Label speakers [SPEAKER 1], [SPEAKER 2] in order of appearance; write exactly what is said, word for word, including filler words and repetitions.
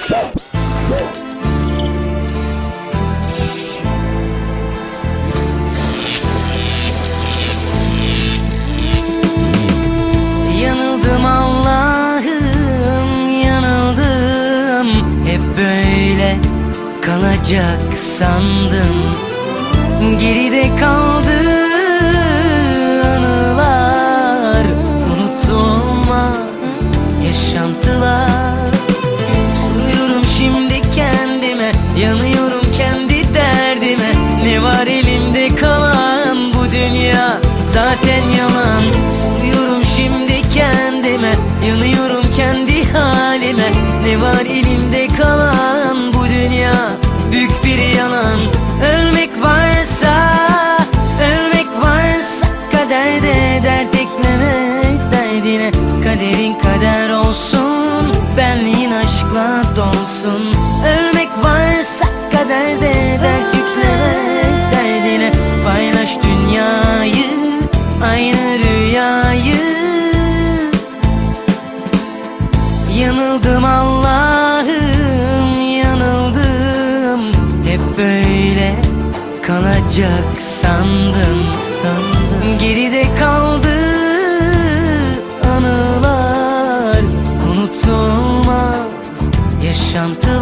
[SPEAKER 1] Yanıldım Allah'ım, yanıldım. Hep böyle kalacak sandım. Geride kaldı anılar, unutulmaz yaşantılar. Soruyorum şimdi kendime, yanıyorum kendi derdime. Ne var elimde kalan, bu dünya zaten yalan. Soruyorum şimdi kendime, yanıyorum kendi halime. Ne var elimde kalan, bu dünya büyük bir yalan. Ölmek varsa, ölmek varsa kaderde dert eklemek derdine. Kaderin kader olsun, benliğin aşkla dolsun. Ölmek varsa kaderde dert yüklemek derdine. Paylaş dünyayı, aynı rüyayı. Yanıldım Allah'ım, yanıldım. Hep böyle kalacak sandım, sandım. Geride kaldı anılar, unutulmaz yaşantı.